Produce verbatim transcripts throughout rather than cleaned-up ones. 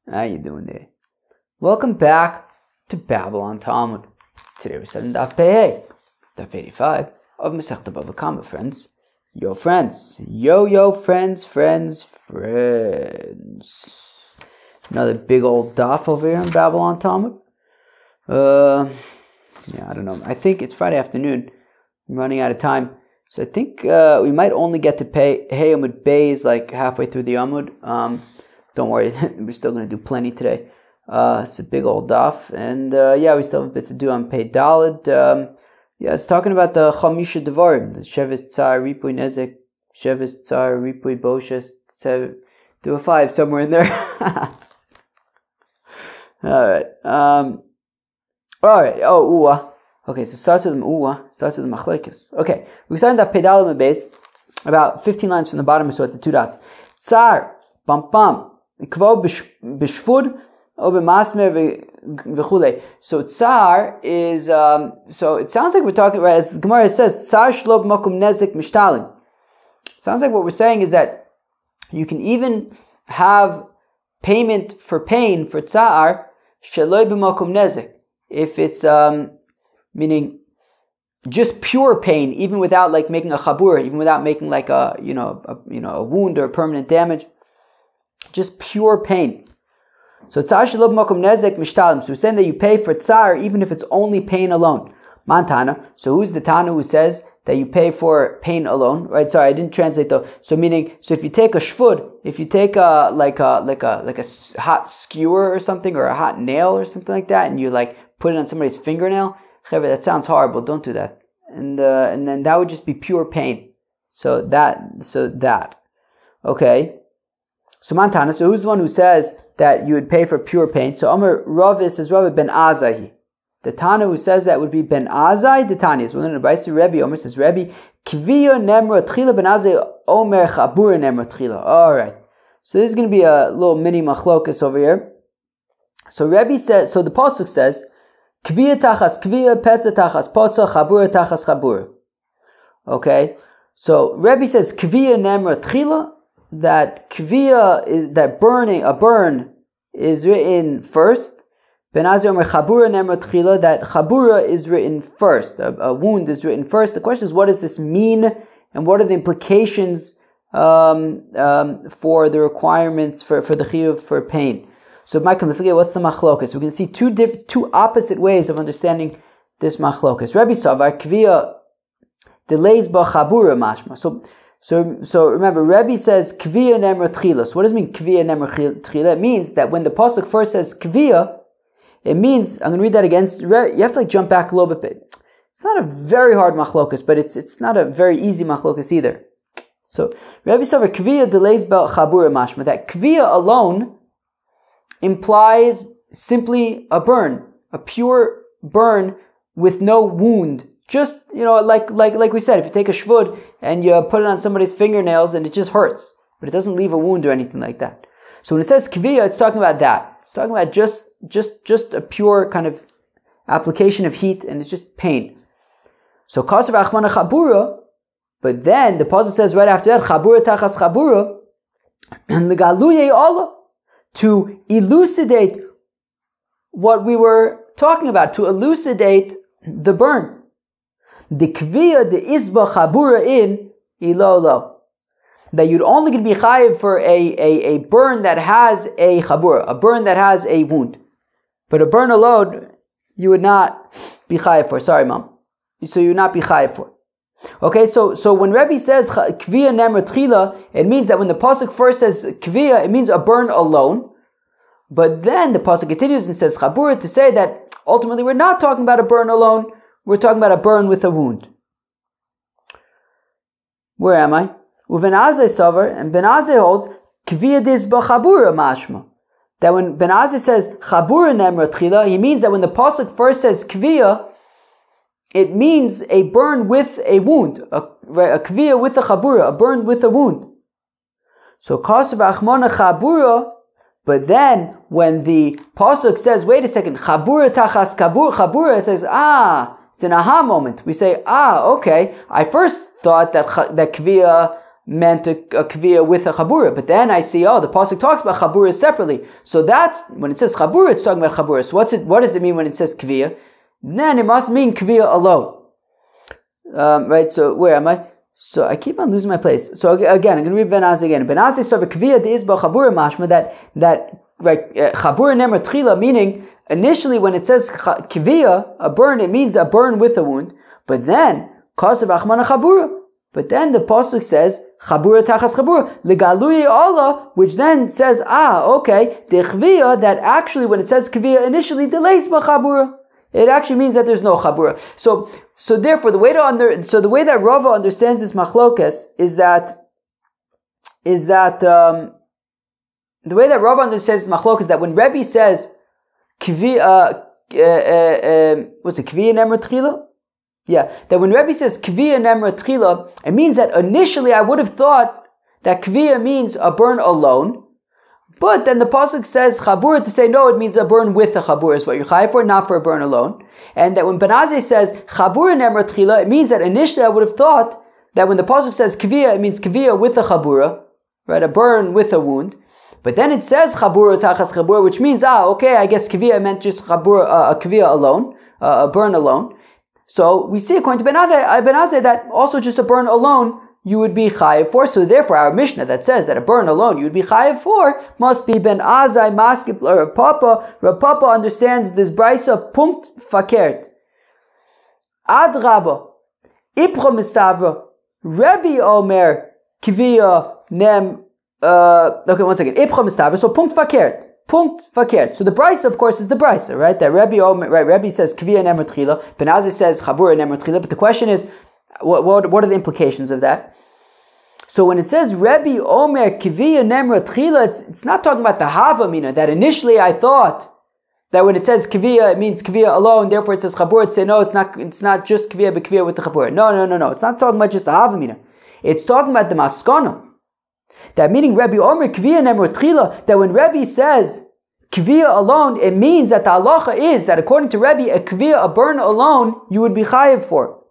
How you doing there? Welcome back to Babylon Talmud. Today we're studying Daf Pei, Daf eighty-five of Masechta Bava Kama, friends. Yo, friends. Yo, yo, friends, friends, friends. Another big old Daf over here in Babylon Talmud. Uh, yeah, I don't know. I think it's Friday afternoon. I'm running out of time. So I think uh, we might only get to pay Hey Amud Beis like halfway through the Amud. Um, don't worry, we're still going to do plenty today. Uh, it's a big old daf, and uh, yeah, we still have a bit to do on Pei Daled. Um, yeah, it's talking about the Chamisha Devarim, the Sheves Tsar Ripui Nezek, Sheves Tsar Ripui Boshes. There were five somewhere in there. all right. Um, all right. Oh, Uwa. Okay, so it starts with Uwa, starts with Machlekes. Okay, we started that Pei Daled base about fifteen lines from the bottom, so at the two dots. Tsar, bam bam. Kvo b'shvud o b'masmer v'chulei. So tsar is um, so it sounds like we're talking right as the Gemara says tsar shlo b'makom nezek mishtalim. Sounds like what we're saying is that you can even have payment for pain for tsar sheloi b'makom nezek if it's um, meaning just pure pain, even without like making a chabur, even without making like a you know a, you know a wound or permanent damage. Just pure pain. So tsar shelo b'makom nezek mishtalim. So we're saying that you pay for tsar even if it's only pain alone. Mantana. So who's the Tana who says that you pay for pain alone? Right. Sorry, I didn't translate though. So meaning, so if you take a shvud, if you take a like a like a like a hot skewer or something, or a hot nail or something like that, and you like put it on somebody's fingernail, that sounds horrible. Don't do that. And uh, and then that would just be pure pain. So that so that okay. So Mantana, so who's the one who says that you would pay for pure pain? So Omer Rav says Rav ben Azai. The Tana who says that would be Ben Azai. The Tanya is within the Brayso. Rebbe Omer says Rebbe Kviya Nemra Tchila Ben Azai Omer Chabura Nemra Tchila. All right. So this is going to be a little mini machlokas over here. So Rebbe says. So the pasuk says Kviya Tachas Kviya Petza Tachas Potza Chabura Tachas Chabura. Okay. So Rebbe says Kviya Nemra Tchila. That kviya is that burning a burn is written first. Ben Azai Omer Chabura Nemra Tchila, that Chabura is written first. A, a wound is written first. The question is, what does this mean, and what are the implications um, um, for the requirements for, for the chiyuv for pain? So, Michael, what's the machlokas? We can see two diff, two opposite ways of understanding this machlokas. Rabbi Savar kviya delays ba Chabura mashma. So. So, so remember, Rebbe says kviya nemra tchila. So, what does it mean kviya nemra tchila? It means that when the pasuk first says kviya, it means I'm going to read that again. You have to like jump back a little bit. It's not a very hard machlokas, but it's it's not a very easy machlokas either. So, Rebbe says kviya delays ba chabura mashma. That kviya alone implies simply a burn, a pure burn with no wound. Just, you know, like like like we said, if you take a shvud and you put it on somebody's fingernails and it just hurts, but it doesn't leave a wound or anything like that. So when it says kviya, it's talking about that. It's talking about just just just a pure kind of application of heat, and it's just pain. So kasav achmana chabura, but then the pasuk says right after that, chabura tachas chabura, and legaluye Allah, to elucidate what we were talking about, to elucidate the burn. The kviya, the isba chabura in ilolo. That you'd only going to be chayiv for a, a, a burn that has a chabura, a burn that has a wound. But a burn alone, you would not be chayiv for. Sorry, mom. So you would not be chayiv for. Okay, so so when Rebbe says kviya nemra tchila, it means that when the pasuk first says kviya, it means a burn alone. But then the pasuk continues and says chabura to say that ultimately we're not talking about a burn alone. We're talking about a burn with a wound. Where am I? With Ben Azai Savar, and Ben Azai holds kviya dis ba chabura mashma. That when Ben Azai says chabura nemra tchila, he means that when the pasuk first says kviya, it means a burn with a wound, a, a kviya with a chabura, a burn with a wound. So kasav achmona chabura. But then when the pasuk says, wait a second, chabura tachas kabur chabura, it says ah. It's an aha moment. We say, ah, okay. I first thought that that kviya meant a, a kviya with a chabura. But then I see, oh, the pasuk talks about chabura separately. So that's, when it says chabura, it's talking about chabura. So what's it, what does it mean when it says kviya? Then it must mean kviya alone. Um, right, so where am I? So I keep on losing my place. So again, I'm going to read Ben Azai again. Ben Azai says, kviya de isba chabura mashma, that, that, right, uh, chabura nemer tchila, meaning, initially when it says kviya, a burn, it means a burn with a wound. But then, kasav achmana chabura. But then the pasuk says chabura tachas chabura legaluyi Allah, which then says, ah, okay, the chviya, that actually when it says kviya initially delays chabura. It actually means that there's no chabura. So, so therefore, the way to under, so the way that Rava understands this machlokas is that, is that um, the way that Rava understands this machlokas is that when Rebbe says kviya, uh, uh, uh, what's it, kviya nemer tchila? Yeah, that when Rebbe says kviya nemra tchila, it means that initially I would have thought that kviya means a burn alone, but then the pasuk says chabura to say no, it means a burn with a chabura is what you're chayav for, not for a burn alone. And that when Ben Azai says chabura nemra tchila, it means that initially I would have thought that when the pasuk says kviya, it means kviya with a chabura, right, a burn with a wound. But then it says chabura tachas chabura, which means ah, okay, I guess kviya meant just chabura, uh, a kviya alone, uh, a burn alone. So we see according to Ben Azai, Ben Azai that also just a burn alone you would be chayiv for. So therefore our Mishnah that says that a burn alone you would be chayiv for must be Ben Azai maskif Rav Papa. Rav Papa understands this brisa punkt fakert. Ad Rabba Ipro Mistavra Rebbe Omer Kviya Nem. Uh, okay, one second. Ipro Mistavra. So punkt fakert. Punkt fakert. So the brisa, of course, is the brisa, right? That Rebbe, right? Rebbe says kviya nemer tchila. Ben Azai says chabura nemer tchila. But the question is, what, what what are the implications of that? So when it says Rebbe Omer kviya nemer tchila, it's, it's not talking about the havamina that initially I thought that when it says kviya, it means kviya alone. Therefore, it says chabura. It's say no, it's not. It's not just kviya, but kviya with the chabura. No, no, no, no. It's not talking about just the havamina. It's talking about the maskana. That meaning Rebbe Omer kviya nemer tchila, that when Rebbe says kviya alone, it means that the halacha is that according to Rebbe, a kviya, a burn alone, you would be chayiv for.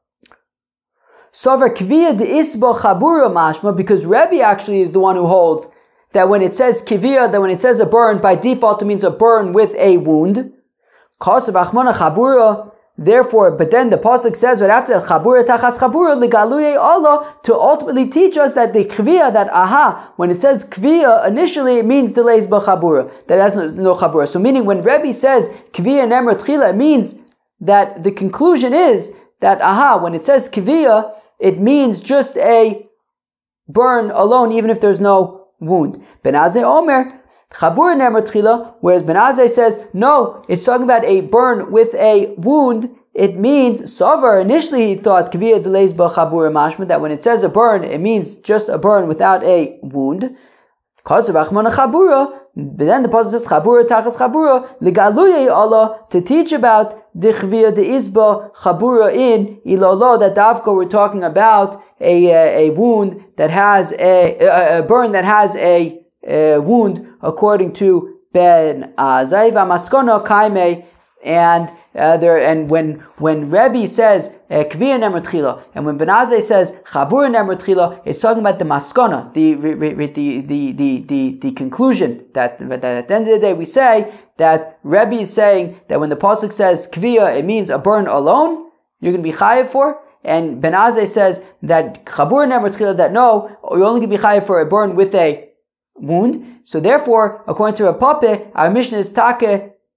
Sover kviya de isba chabura mashma, because Rebbe actually is the one who holds that when it says kviya, that when it says a burn, by default it means a burn with a wound. Kasav achmana chabura. Therefore, but then the pasuk says right after chabura tachas chabura legaluye Allah, to ultimately teach us that the kviya, that aha, when it says kviya initially it means delays b'chabura, that has no, no chabura. So meaning when Rebbe says kviya nemer tchila, it means that the conclusion is that aha, when it says kviya, it means just a burn alone, even if there's no wound. Ben Azai Omer chabura nemer tchila, whereas Ben Azai says, no, it's talking about a burn with a wound. It means, Savar, initially he thought, kviya delays ba chabura mashma, that when it says a burn, it means just a burn without a wound. Kasav achmana chabura, but then the pasuk says, chabura tachas chabura, legaluye Allah, to teach about the kviya de isba chabura in ilolo, that davko we're talking about a, a, a wound that has a, a, a burn that has a Uh, wound, according to Ben Azai v'maskona kaime, and uh, there, and when when Rebbe says kviya nemer tchila, and when Ben Azai says chabura nemer tchila, it's talking about the maskona, the the the the the the, the conclusion that, that at the end of the day we say that Rebbe is saying that when the pasuk says kviya, it means a burn alone, you're going to be chayiv for. And Ben Azai says that chabura nemer tchila, that no, you're only going to be chayiv for a burn with a wound. So therefore, according to Rav Papa, our Mishnah is Take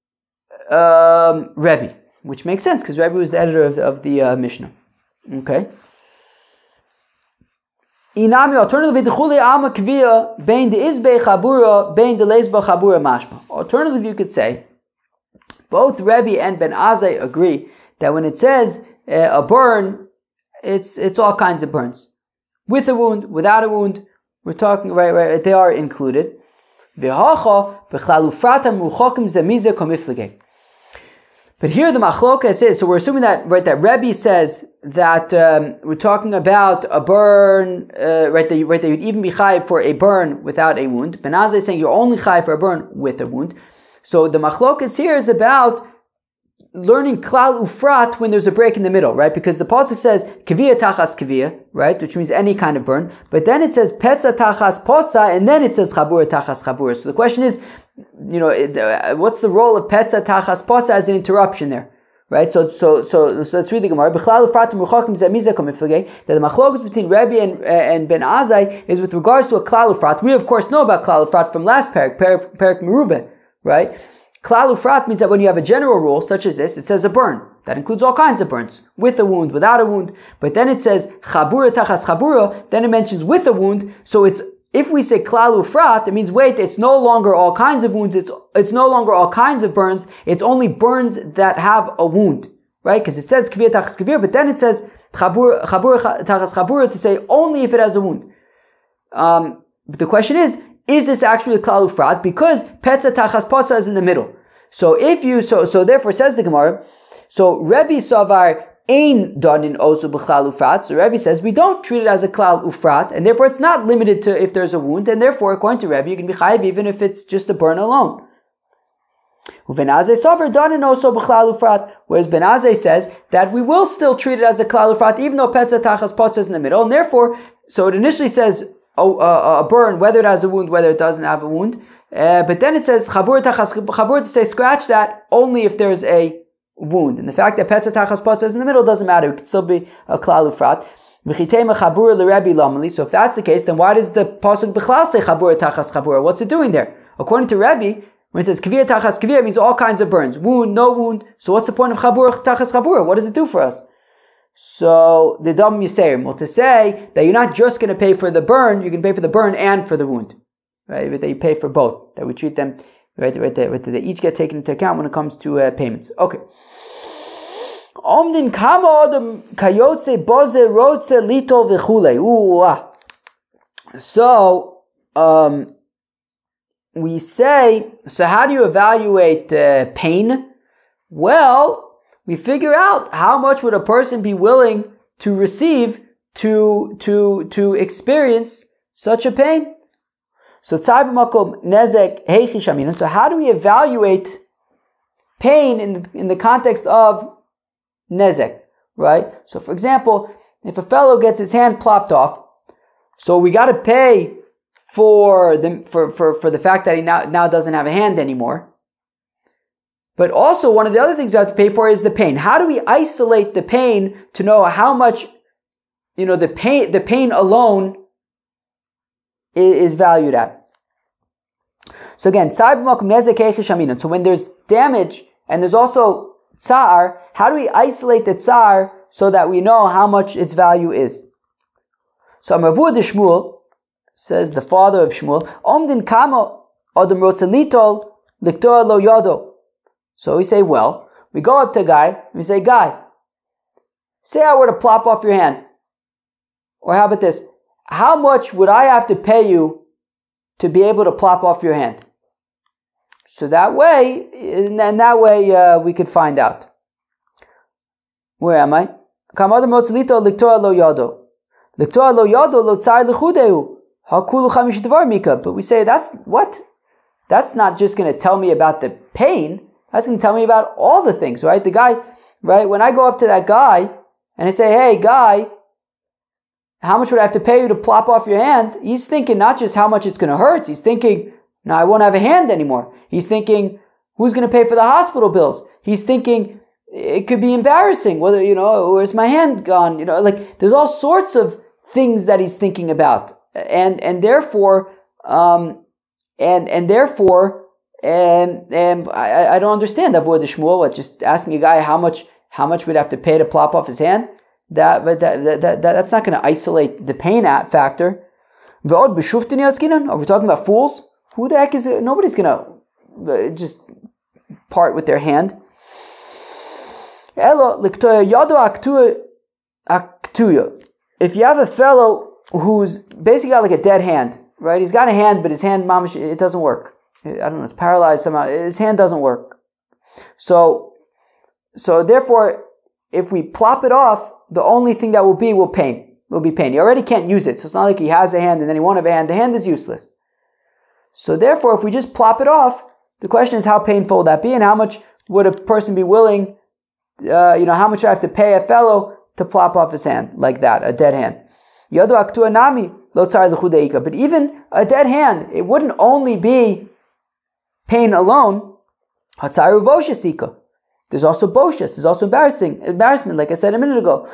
um, Rebbe, which makes sense because Rebbe was the editor of, of the uh, Mishnah. Okay. Inami, alternatively, d'chuli ama kviya bein de izbe chabura bein de leisba chabura mashma. Alternatively, you could say both Rebbe and Ben Azai agree that when it says uh, a burn, it's it's all kinds of burns, with a wound, without a wound. We're talking, right, right, they are included. But here the machlokas is, so we're assuming that, right, that Rebbe says that um, we're talking about a burn, uh, right, that, you, right, that you'd even be chayiv for a burn without a wound. Ben Azai is saying you're only chayiv for a burn with a wound. So the machlokas here is about learning klal ufrat when there's a break in the middle, right? Because the pasuk says kavia tachas kavia, right? Which means any kind of burn. But then it says petza tachas potza, and then it says chabura tachas chabura. So the question is, you know, uh, what's the role of petza tachas potza as an interruption there? Right, so so so so let's read the Gemara. That the machlokes between Rebbe and uh, and Ben Azai is with regards to a klal ufrat. We of course know about klal ufrat from last parak, parak, parak merubah, right? Klal ufrat means that when you have a general rule such as this, it says a burn that includes all kinds of burns, with a wound, without a wound. But then it says chabura tachas chabura. Then it mentions with a wound. So it's if we say klal ufrat, it means wait, it's no longer all kinds of wounds, it's it's no longer all kinds of burns, it's only burns that have a wound, right? Because it says kavir tachas kavir, but then it says chabur tachas chabur to say only if it has a wound. Um, but the question is, is this actually klal ufrat? Because petza tachas potza is in the middle. So if you, so so therefore says the Gemara, so Rebbe Savar Ein danin also b'klal ufrat. So Rebbe says we don't treat it as a klal ufrat, and therefore it's not limited to if there's a wound, and therefore according to Rebbe you can be chayiv even if it's just a burn alone. Ben Azai Sofer danin also b'klal ufrat, whereas Ben Azai says that we will still treat it as a klal ufrat even though petza tachas potza is in the middle, and therefore so it initially says oh, uh, a burn whether it has a wound, whether it doesn't have a wound, uh, but then it says chabur tachas chabur to say scratch that only if there's a wound, and the fact that petza tachas potza is in the middle doesn't matter. It could still be a klal ufrat. So if that's the case, then why does the pasuk b'chlal say chabura tachas chabura? What's it doing there? According to Rebbe, when it says kavir tachas kavir, it means all kinds of burns, wound, no wound. So what's the point of chabura tachas chabura? What does it do for us? So the dam yisayim, well, to say that you're not just going to pay for the burn, you can pay for the burn and for the wound, right? That you pay for both. That we treat them. Right, right there, right there. They each get taken into account when it comes to uh, payments. Okay. Omdin kama adam kayotze boze rotze litol v'chule. Ooh. So, um, we say, so how do you evaluate uh, pain? Well, we figure out how much would a person be willing to receive to to to experience such a pain. So so how do we evaluate pain in the, in the context of nezek, right? So for example, if a fellow gets his hand plopped off, so we got to pay for the for, for, for the fact that he now, now doesn't have a hand anymore. But also one of the other things we have to pay for is the pain. How do we isolate the pain to know how much, you know, the pain the pain alone is valued at? So again, so when there's damage and there's also tsar, how do we isolate the tsar so that we know how much its value is? So Amravur de Shmuel says, the father of Shmuel, Omdin kama adam rotzelitol liktor lo yodo. So we say, well, we go up to a guy, and we say, guy, say I were to plop off your hand. Or how about this? How much would I have to pay you to be able to plop off your hand? So that way, and that way uh, we could find out. Where am I? But we say, that's what? That's not just going to tell me about the pain. That's going to tell me about all the things, right? The guy, right? When I go up to that guy and I say, hey, guy, how much would I have to pay you to plop off your hand? He's thinking not just how much it's going to hurt. He's thinking, no, I won't have a hand anymore. He's thinking, who's going to pay for the hospital bills? He's thinking, it could be embarrassing. Whether, you know, where's my hand gone? You know, like there's all sorts of things that he's thinking about. And, and therefore, um, and, and therefore, and, and I, I don't understand that word of Shmuel, what, just asking a guy how much, how much we'd have to pay to plop off his hand. That, but that, that, that, that's not going to isolate the pain at factor. Are we talking about fools? Who the heck is it? Nobody's going to just part with their hand. If you have a fellow who's basically got like a dead hand, right? He's got a hand, but his hand, mamish, it doesn't work. I don't know, it's paralyzed somehow. His hand doesn't work. So, so therefore, if we plop it off, the only thing that will be will pain. Will be pain. He already can't use it, so it's not like he has a hand and then he won't have a hand. The hand is useless. So therefore, if we just plop it off, the question is how painful will that be and how much would a person be willing, uh, you know, how much I have to pay a fellow to plop off his hand like that, a dead hand. But even a dead hand, it wouldn't only be pain alone. There's also boshas, there's also embarrassing, embarrassment, like I said a minute ago.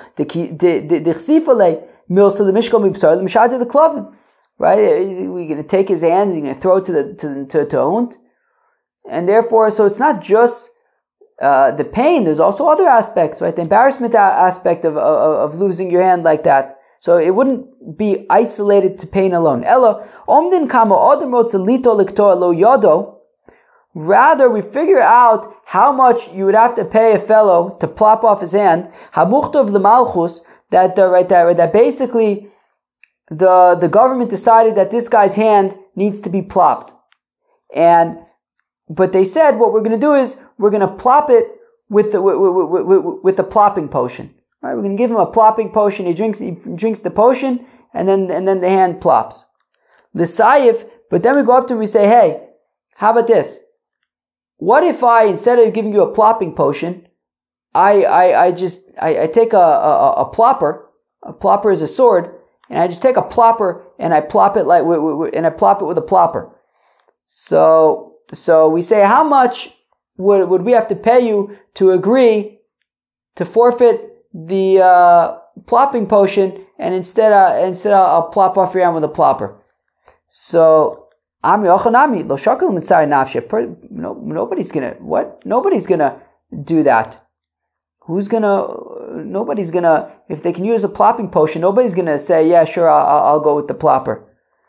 Right? We're going to take his hand, he's going to throw it to the to to, to Hund. And therefore, so it's not just uh, the pain, there's also other aspects, right? The embarrassment aspect of, of, of losing your hand like that. So it wouldn't be isolated to pain alone. Ella, omdin kama odem rotza lito liktor lo yodo. Rather, we figure out how much you would have to pay a fellow to plop off his hand. Hamuchtov lemalchus, that uh, right there, that basically the the government decided that this guy's hand needs to be plopped, and but they said what we're going to do is we're going to plop it with the with, with, with, with the plopping potion. All right, we're going to give him a plopping potion. He drinks he drinks the potion, and then and then the hand plops. The sayif, but then we go up to him and we say, hey, how about this? What if I, instead of giving you a plopping potion, I I, I just I, I take a, a a plopper. A plopper is a sword, and I just take a plopper and I plop it like and I plop it with a plopper. So so we say, how much would would we have to pay you to agree to forfeit the uh, plopping potion, and instead uh, instead I'll, I'll plop off your hand with a plopper. So. Nobody's gonna what? Nobody's gonna do that. Who's gonna? Nobody's gonna. If they can use a plopping potion, nobody's gonna say, "Yeah, sure, I'll, I'll go with the plopper."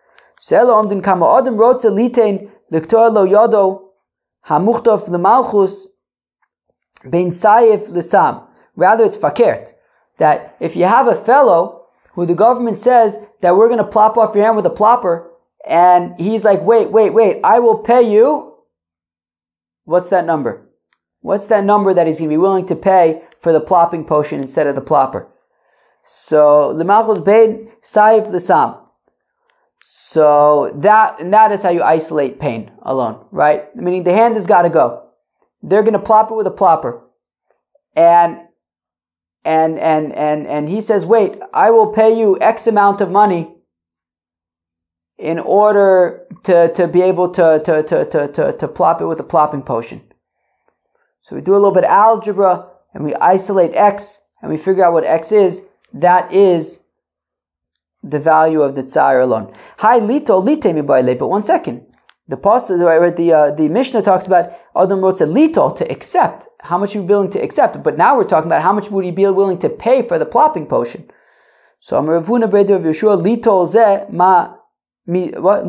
Rather, it's fakert. That if you have a fellow who the government says that we're gonna plop off your hand with a plopper, and he's like, wait, wait, wait, I will pay you. What's that number? What's that number that he's going to be willing to pay for the plopping potion instead of the plopper? So, l'malchus bein saif l'sam. So, that, and that is how you isolate pain alone, right? Meaning the hand has got to go. They're going to plop it with a plopper. And, and, and, and, and he says, wait, I will pay you X amount of money in order to, to be able to, to, to, to, to, to plop it with a plopping potion. So we do a little bit of algebra, and we isolate X, and we figure out what X is. That is the value of the tsar alone. Hi, lito, lite mi baile, but one second. The pastor, the, uh, the Mishnah talks about Adam wrote a lito, to accept. How much are you willing to accept? But now we're talking about how much would he be willing to pay for the plopping potion. So, I'm Ravuna Breder of Yeshua, lito ze ma What?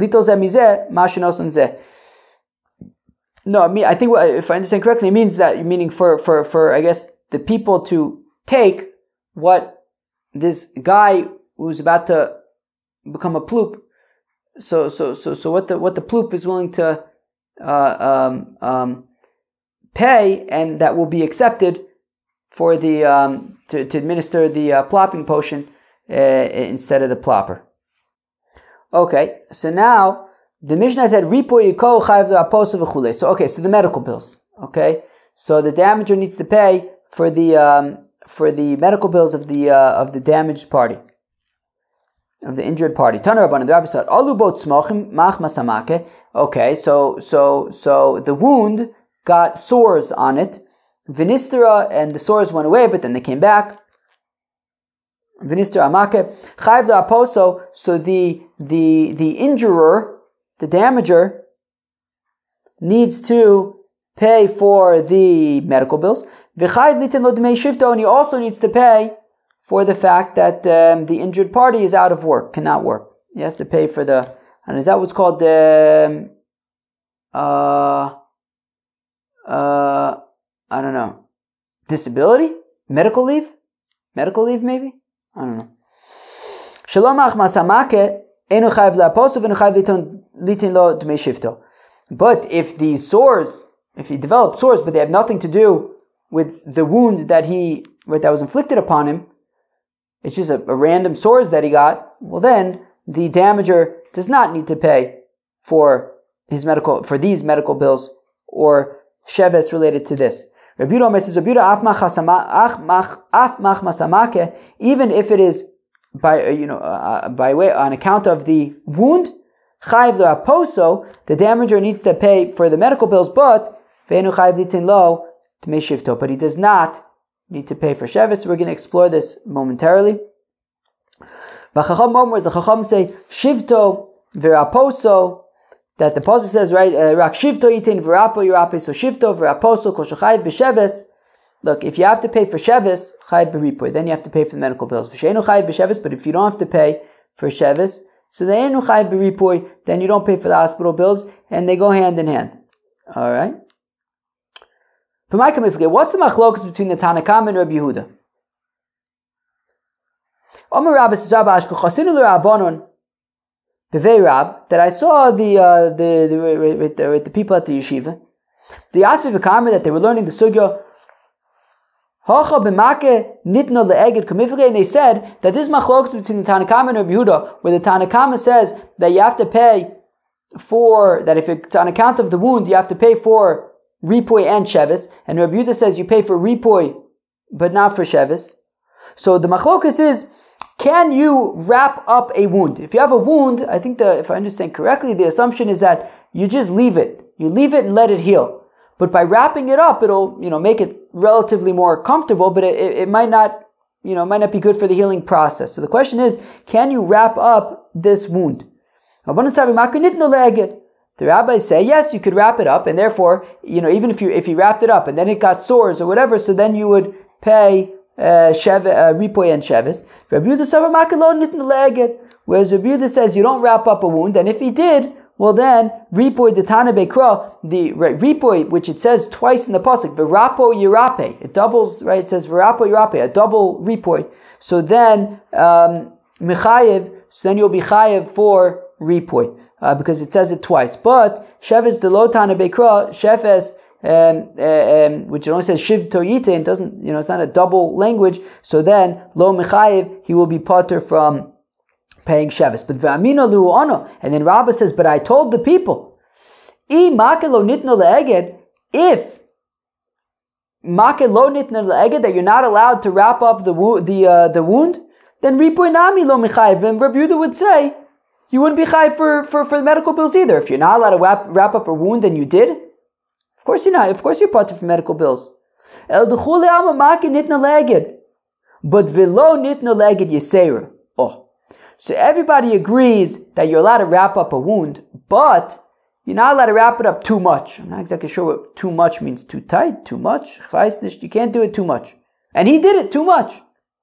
No, I mean, I think if I understand correctly, it means that meaning for, for, for I guess the people to take what this guy who's about to become a ploop. So so so so what the what the ploop is willing to uh, um, um, pay, and that will be accepted for the um, to, to administer the uh, plopping potion uh, instead of the plopper. Okay, so now the Mishnah said ripo yiko chayv aposa v'chule. So okay, so the medical bills. Okay, so the damager needs to pay for the um, for the medical bills of the uh, of the damaged party, of the injured party. Taner Rabbanan, the Rabbi said, alu bot smachim mach masamake. Okay, so so so the wound got sores on it, vinistera, and the sores went away, but then they came back. Vinister amake chayv aposo. So the the the injurer, the damager, needs to pay for the medical bills. V'chayv litin lo dmei shifto, and he also needs to pay for the fact that um, the injured party is out of work, cannot work. He has to pay for the, and is that what's called the um, uh uh I don't know, disability, medical leave, medical leave maybe. I don't know. But if these sores, if he developed sores, but they have nothing to do with the wound that he, that was inflicted upon him, it's just a, a random sores that he got, well then, the damager does not need to pay for his medical, for these medical bills, or sheves related to this. Rabbi Yehuda says, Rabbi Yehuda, even if it is by you know uh, by way on account of the wound, chayiv l'raposo, the damager needs to pay for the medical bills, but ve'enu chayiv litin lo t'mei shivto, but he does not need to pay for sheves. We're going to explore this momentarily. V'chacham momers, the chacham say shivto v'raposo. That the pasuk says, right, rak shivto yitin v'rapo yirape, so shivto v'raposo kol shechayiv b'sheves. Look, if you have to pay for sheves, chayiv b'ripoy, then you have to pay for the medical bills. V'sheinu chayiv b'sheves, but if you don't have to pay for sheves, so the enu chayiv b'ripoy, then you don't pay for the hospital bills, and they go hand in hand. All right. What's the machlokus between the Tanna Kama and Rabbi Yehuda? Omer Rabbi Sazaba Ashko Chasinu l'Rabbanon. That I saw the uh, the, the, the, the the people at the yeshiva, the Asvi v'Karmel, that they were learning the sugya. Hacha b'makeh nitno le'eged kamifrei, and they said that this machlokas between the Tanna Kama and Rabbi Yehuda, where the Tanna Kama says that you have to pay for that if it's on account of the wound, you have to pay for ripoy and sheves, and Rabbi Yehuda says you pay for ripoy but not for sheves. So the machlokas is, can you wrap up a wound? If you have a wound, I think the, if I understand correctly, the assumption is that you just leave it. You leave it and let it heal. But by wrapping it up, it'll, you know, make it relatively more comfortable, but it, it, it might not, you know, might not be good for the healing process. So the question is, can you wrap up this wound? The rabbis say, yes, you could wrap it up, and therefore, you know, even if you, if you wrapped it up and then it got sores or whatever, so then you would pay Uh, shev, uh, ripoy and sheves. Rabbi Yehuda savar makelon nitnu le'eged. Whereas Rabbi Yehuda says you don't wrap up a wound, and if he did, well then ripoy the Tana Bekra, the right, ripoy, which it says twice in the pasuk, v'rapo yirape, it doubles, right? It says v'rapo yirape, a double ripoy. So then um, mechayev, so then you'll be chayev for ripoy uh, because it says it twice. But sheves de lo Tana Bekra, sheves. Um, uh, um, which it only says shiv toyite, and doesn't, you know, it's not a double language. So then lo mechayev, he will be pater from paying sheves. But ve'amina lu ano, and then Rabbah says, but I told the people, I make lo nitno le'eged, if make lo nitno le'eged, that you're not allowed to wrap up the wo- the uh, the wound, then ripoy nami lo mechayev. Then Rabbi Yehuda would say you wouldn't be chayev for, for for the medical bills either. If you're not allowed to wrap wrap up a wound, then you did. Of course you're not. Of course you're part for medical bills. El duchule alma maki nitna leged, but velo nitna leged yisera. Oh, so everybody agrees that you're allowed to wrap up a wound, but you're not allowed to wrap it up too much. I'm not exactly sure what too much means. Too tight, too much. You can't do it too much, and he did it too much.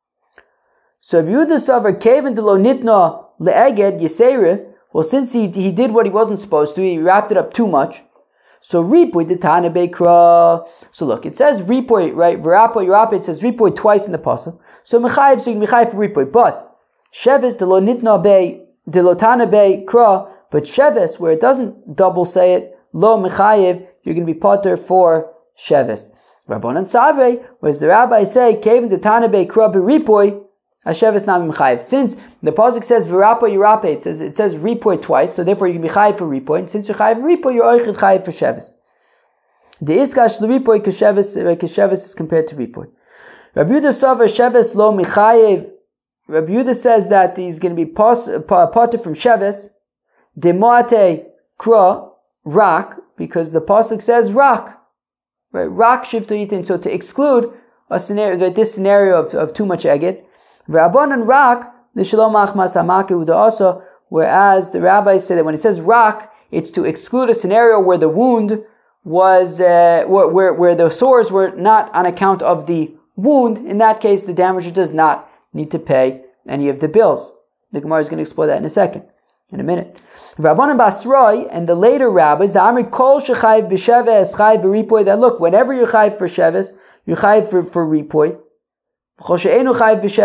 So Yehuda Savar Kevin de lo nitna leeged yisera. Well, since he he did what he wasn't supposed to, he wrapped it up too much. So ripoy the Tana Bekra. So look, it says ripoy, right? V'rapo yirape. It says ripoy twice in the pasuk. So mechayev, so you can mechayev for ripoy. But sheves de lo nitna be de lo Tana Bekra. But sheves, where it doesn't double say it, lo mechayev, you're going to be pater for sheves. Rabbanan Savre, whereas the rabbis say kevin the Tana Bekra be ripoy. Hasheves nami mechayev. Since the pasuk says v'rapo yirape, it says it says ripoy twice, so therefore you can be chayev for ripoy. And since you're chayev for ripoy, you're oichet chayev for sheves. The iskash l'ripoy kasheves kasheves is compared to ripoy. Rabbi Yehuda savar sheves lo mechayev. Rabbi Yehuda says that he's going to be potter from sheves. Demoate kra rak, because the pasuk says rak, right? Rak shivto yitin. So to exclude a scenario, this scenario of, of too much eged. Rabbanan rak l'shalom achmas hamakiruda also, whereas the rabbis say that when it says rak, it's to exclude a scenario where the wound was uh, where, where where the sores were not on account of the wound. In that case, the damager does not need to pay any of the bills. The Gemara is going to explore that in a second, in a minute. Rabbanan basroi and the later rabbis, the Amri kol shechayv b'sheves chayv b'ripoy, that look, whenever you're chayv for sheves, you're chayv for for ripoy. If you're not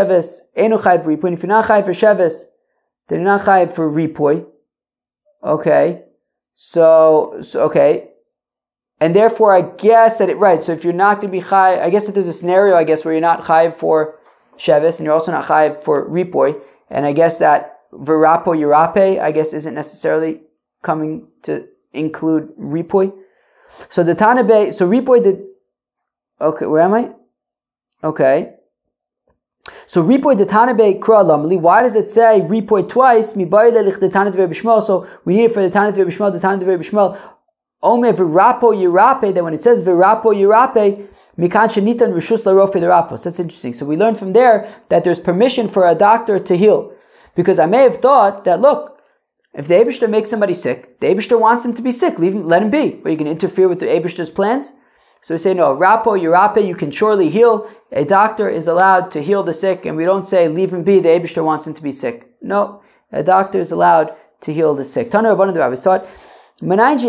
chayiv for sheves, then you're not chayiv for ripoy. Okay, so, so okay, and therefore I guess that it right. So if you're not going to be chayiv, I guess if there's a scenario, I guess where you're not chayiv for sheves and you're also not chayiv for ripoy, and I guess that v'rapo yirape, I guess isn't necessarily coming to include ripoy. So the Tanabe, so Ripoy did, okay, where am I? Okay. So Ripoy the Tanabe Kra Lamli, why does it say Ripoy twice? So we need it for the Tanat Bishmal, the Tanat Bishmal. Ome v'rapo yirape, that when it says v'rapo yirape, mikan shenitan rishus larofe l'rapo. So that's interesting. So we learn from there that there's permission for a doctor to heal. Because I may have thought that, look, if the Eibishter makes somebody sick, the Eibishter wants him to be sick, leave him, let him be. But you can interfere with the Eibishter's plans. So we say, no, rapo yirape, you can surely heal. A doctor is allowed to heal the sick, and we don't say, leave him be, the Eibishter wants him to be sick. No, a doctor is allowed to heal the sick. Tana Rabbanan the Rabbis taught, how do we know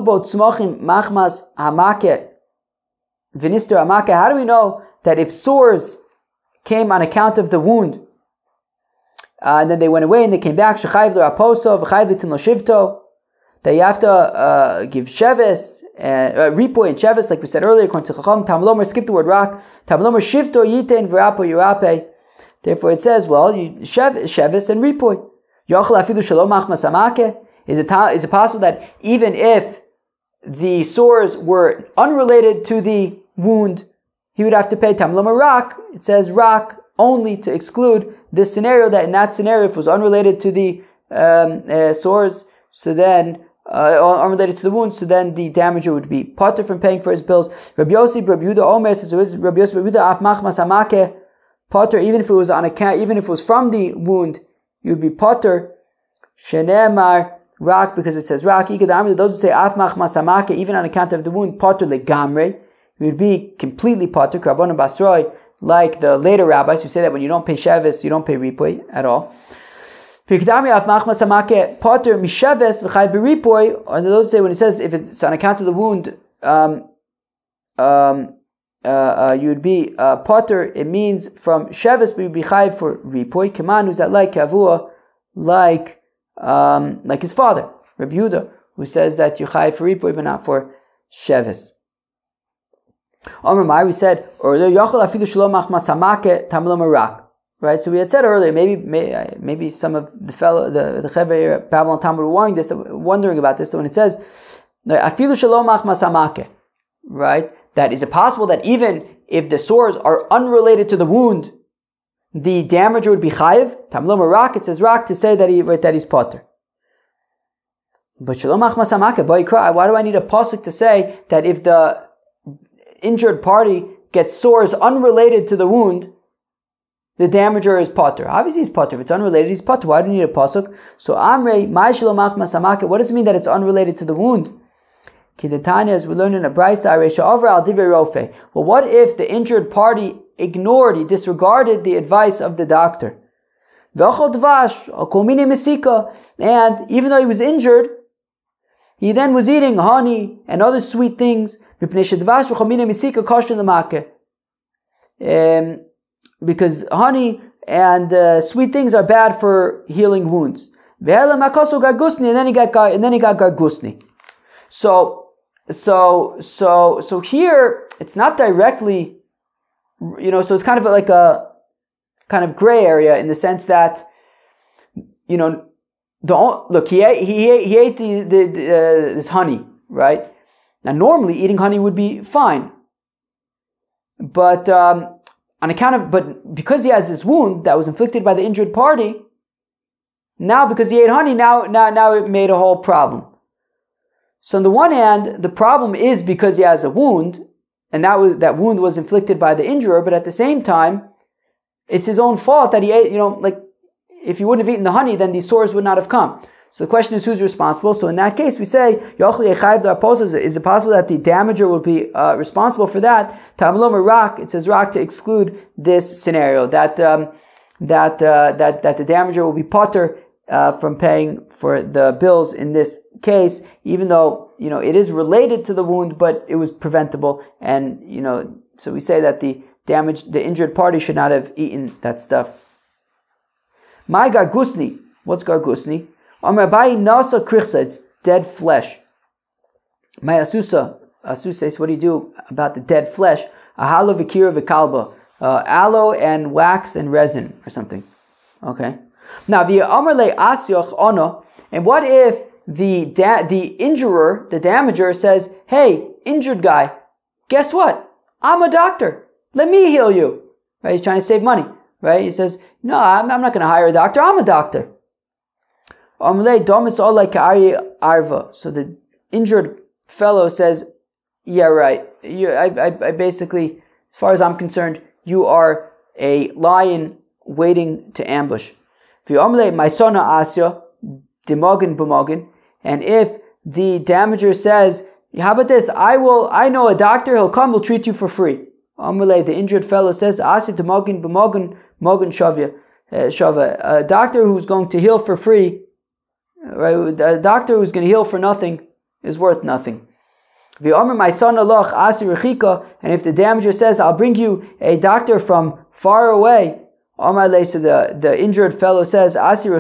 that if sores came on account of the wound, uh, and then they went away and they came back, that you have to uh, give sheves, uh, ripoy and sheves, like we said earlier, according to Chacham, tamlomer, skip the word rak, tamlomer shivto yitein v'rapo yirape. Therefore it says, well, you sheves and ripoy. Yochel afilu shalom machmas hamake. Is it, ta- is it possible that even if the sores were unrelated to the wound, he would have to pay tamlama rak? It says rak only to exclude this scenario, that in that scenario, if it was unrelated to the um, uh, sores, so then, uh, unrelated to the wound, so then the damager would be potter from paying for his bills. Rabbi Yossi, Rabbi Yehuda Omer says, Rabbi Yossi, Rabbi Yehuda af machmas hamake, potter, even if it was on account, even if it was from the wound, you would be potter. Shenemar rak, because it says rak. Those who say af machmas hamake, even on account of the wound, potter legamre, you would be completely potter. Rabbanan Basroi, like the later rabbis who say that when you don't pay sheves, you don't pay ripoy at all. Potter misheves v'chay b'ripoy, or those who say when it says if it's on account of the wound, um, um, uh, uh, you would be uh, potter. It means from sheves, but you'd be chay for ripoy. Kaman, who's that like kavua, like um, like his father, Rabbi Yehuda, who says that you chay for ripoy but not for sheves. Omer Mai, we said, or yochel afilu shalom machmas hamake tamlo marak. Right, so we had said earlier, maybe maybe, maybe some of the fellow, the the Chevei Babylon Talmud were wondering this, wondering about this. So when it says afilu shalom machmas hamake, right, that is it possible that even if the sores are unrelated to the wound, the damager would be chayiv? Tamlo marak, it says rak to say that he right, that he's potter. But shalom machmas hamake, why do I need a pasuk to say that if the injured party gets sores unrelated to the wound, the damager is potter? Obviously he's potter. If it's unrelated, he's potter. Why do you need a pasuk? So Amrei, Ma'ashilo machmas hamake, what does it mean that it's unrelated to the wound? Kidetanya, as we learned in a braysa, Aresha over al divrei rofe. Well, what if the injured party ignored, he disregarded the advice of the doctor? V'achol dvash, al kol minei mesika, and even though he was injured, he then was eating honey and other sweet things. Mipnei shedvash v'chol minei mesika kosher l'makeh. Um, because honey and uh, sweet things are bad for healing wounds. And then he got and then he got gargusni. So, so, so, so here it's not directly, you know. So it's kind of like a kind of gray area in the sense that, you know, the look he ate, he ate, he ate the, the, the uh, this honey, right? Now normally eating honey would be fine, but um, on account of, but because he has this wound that was inflicted by the injured party, now because he ate honey, now, now, now it made a whole problem. So on the one hand, the problem is because he has a wound, and that was, that wound was inflicted by the injurer, but at the same time, it's his own fault that he ate, you know, like, if he wouldn't have eaten the honey, then these sores would not have come. So the question is, who's responsible? So in that case, we say, is it possible that the damager would be uh, responsible for that? Tamlom rak, it says rak to exclude this scenario, that um, that uh, that that the damager will be potter uh, from paying for the bills in this case, even though, you know, it is related to the wound, but it was preventable, and, you know, so we say that the damaged, the injured party should not have eaten that stuff. My gargusni, what's gargusni? It's dead flesh. My asusa, asusa says, what do you do about the dead flesh? Ahalo v'kira v'kalba, uh, aloe and wax and resin or something. Okay. Now the amarle asyoch ono, and what if the da- the injurer, the damager, says, hey, injured guy, guess what? I'm a doctor. Let me heal you. Right? He's trying to save money. Right? He says, no, I'm, I'm not going to hire a doctor. I'm a doctor. So the injured fellow says, yeah, right. You, I, I, I basically, as far as I'm concerned, you are a lion waiting to ambush. And if the damager says, how about this? I will. I know a doctor. He'll come. We'll treat you for free. The injured fellow says, a doctor who's going to heal for free, right? A doctor who's going to heal for nothing is worth nothing. And if the damager says, I'll bring you a doctor from far away, so the, the injured fellow says,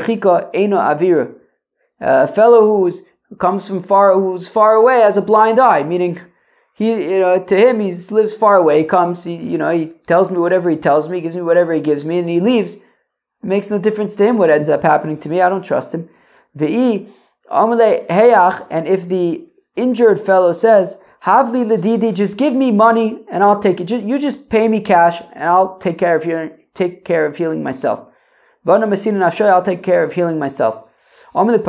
a fellow who's, who comes from far, who's far away has a blind eye, meaning he, you know, to him, he lives far away. He comes, he, you know, he tells me whatever he tells me, gives me whatever he gives me, and he leaves. It makes no difference to him what ends up happening to me. I don't trust him. And if the injured fellow says, Havli ladidi, just give me money and I'll take it. You just pay me cash and I'll take care of healing, take care of healing myself. I'll take care of healing myself. So the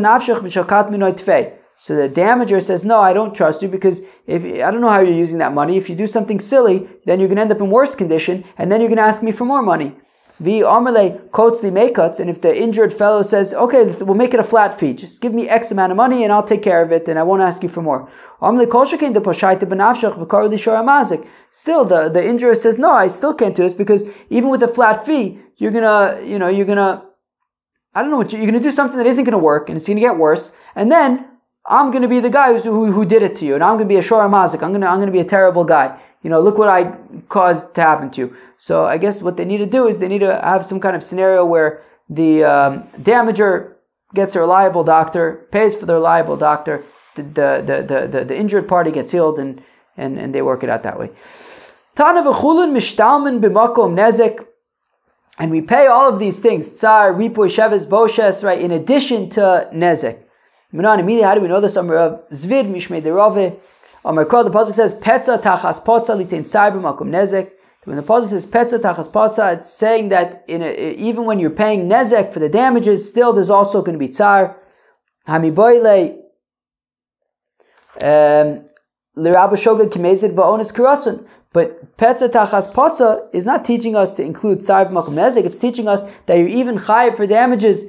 damager says, no, I don't trust you because if I don't know how you're using that money. If you do something silly, then you're going to end up in worse condition and then you're going to ask me for more money. And if the injured fellow says, okay, we'll make it a flat fee. Just give me X amount of money and I'll take care of it and I won't ask you for more. Still, the, the injurer says, no, I still can't do this because even with a flat fee, you're gonna, you know, you're gonna, I don't know what you're, you're gonna do something that isn't gonna work and it's gonna get worse. And then I'm gonna be the guy who's, who who did it to you, and I'm gonna be a shor mazik. I'm gonna I'm gonna be a terrible guy. You know, look what I caused to happen to you. So I guess what they need to do is they need to have some kind of scenario where the um, damager gets a reliable doctor, pays for the reliable doctor, the the the the, the, the injured party gets healed, and, and and they work it out that way. Tana v'chulun mishtalmen b'makom nezek. And we pay all of these things, tsar, ripoy, sheves, boshes, right, in addition to nezek. Immediately, how do we know this? Amar of Zvid, Mishmei Derove. Amar Kol, the pasuk says, Petza tachas potza litin tsar b'makom nezek. When the pasuk says Petza tachas potza, it's saying that in a, even when you're paying nezek for the damages, still there's also going to be tsar. Hamiboyle, l'rabba shogeg kimezid va'onis kiratzon. But Petza Tachas Potza is not teaching us to include Tsar b'makom nezek. It's teaching us that you're even chayiv for damages.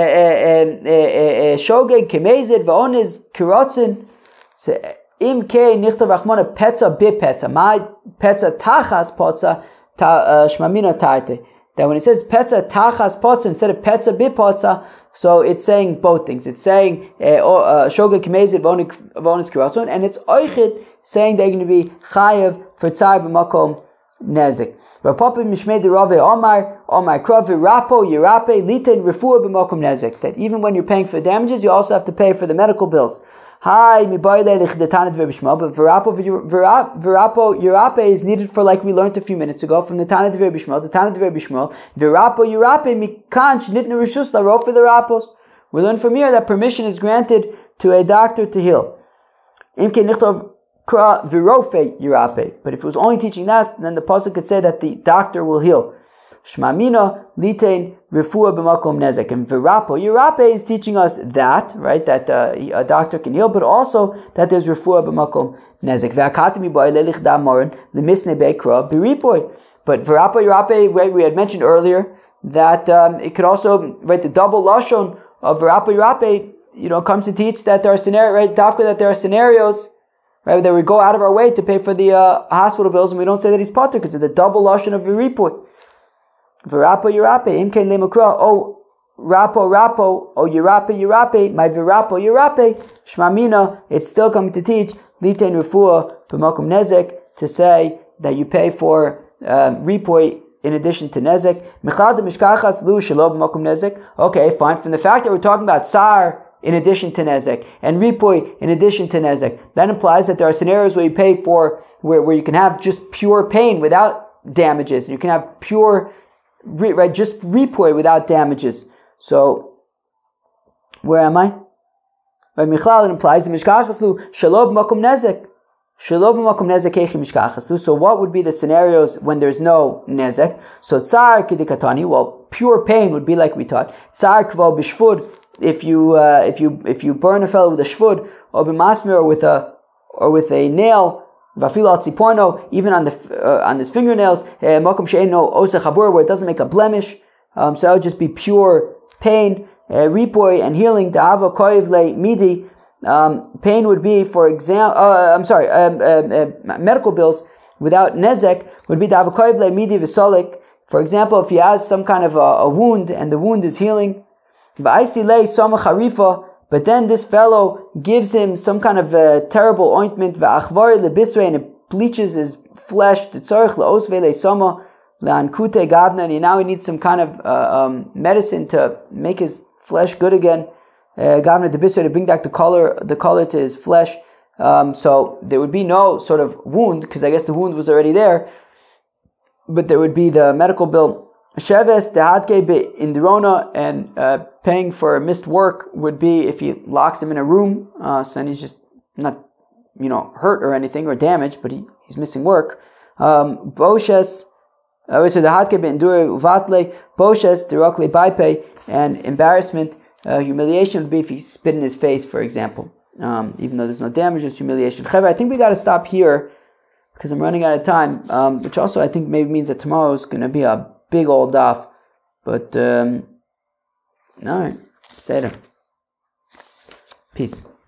Shogeg kemezid va'oniz kirotzin. Im kei nichtav rachmona Petza b'Petza. My Petza Tachas Potza shmamina tarte. That when it says Petza Tachas Potza instead of Petza b'Potza, so it's saying both things. It's saying Shogeg kemezid va'oniz kirotzin, and it's oichid saying they're going to be chayiv for tsar b'makom nezek. Rapapa mishmei derave omar omar krav v'rapo yirape liten refuah b'makom nezek. That even when you're paying for damages, you also have to pay for the medical bills. Hi mibayle lichdetana dvei but v'rapo v'rapo yirape is needed for, like we learned a few minutes ago from the Tana dvei b'shmuel. The Tana dvei b'shmuel v'rapo yirape mikan shnitna rishus larof v'derapos. We learn from here that permission is granted to a doctor to heal. Imke nichtov but if it was only teaching that, then the pasuk could say that the doctor will heal. Shmamina litain refuah b'makom nezek, and virapo yirape is teaching us that, right, that uh, a doctor can heal, but also that there's refuah b'makom nezek. Ve'akatimi ba'ilech damorin lemisne beikra b'ripoy. But virapo yirape, right, we had mentioned earlier that um, it could also, right, the double lashon of virapo yirape, you know, comes to teach that there are scenarios, right, dafka, that there are scenarios, right, that we go out of our way to pay for the uh, hospital bills, and we don't say that he's potter because of the double lashon of v'ripoy. V'rapo yirape, imkein lemakra, oh rapo rapo, oh yirape yirape, my v'rapo yirape, shmamina, it's still coming to teach litein refuah b'makom nezek, to say that you pay for um, ripoy in addition to nezek. Michal de mishkachas lu shelo b'makom nezek. Okay, fine. From the fact that we're talking about tsar in addition to nezek, and ripoy in addition to nezek, that implies that there are scenarios where you pay for, where, where you can have just pure pain without damages. You can have pure, right, just ripoy without damages. So, where am I? Right, Michlal, it implies the mishkachaslu shalob makom nezek. So what would be the scenarios when there's no nezek? So tsar kidikatani, well, pure pain would be like we taught. Tsar kvo b'shvud, if you uh, if you if you burn a fellow with a shvud, or b'masmir, or with a or with a nail, v'afil al tziporno, even on the uh, on his fingernails, makom she'eno osech habur, where it doesn't make a blemish. Um, so that would just be pure pain, uh, ripoy and healing. Da'ava koiv le midi. Um, pain would be, for example, uh, I'm sorry, um, um, uh, medical bills without nezek would be da'avakoiv le midi v'solik. For example, if he has some kind of a, a wound and the wound is healing, v'aisi le soma charifa, but then this fellow gives him some kind of a terrible ointment, v'achvar lebisre, and it bleaches his flesh, t'tzorich le'osve le soma le'ankute gavna, and now he needs some kind of uh, um, medicine to make his flesh good again. Gavna de bisra, to bring back the color, the color to his flesh. Um, so there would be no sort of wound, because I guess the wound was already there. But there would be the medical bill. Sheves dehadke be indirona, and uh, paying for missed work would be if he locks him in a room, uh, so he's just not, you know, hurt or anything or damaged, but he, he's missing work. Um, Boshes, uh, so dehadke be indure uvatle, boshes directly bypay, and embarrassment. Uh, humiliation would be if he spit in his face, for example. Um, even though there's no damage, it's humiliation. I think we got to stop here because I'm running out of time. Um, which also I think maybe means that tomorrow is going to be a big old daf. But um, all right, Seder. Peace.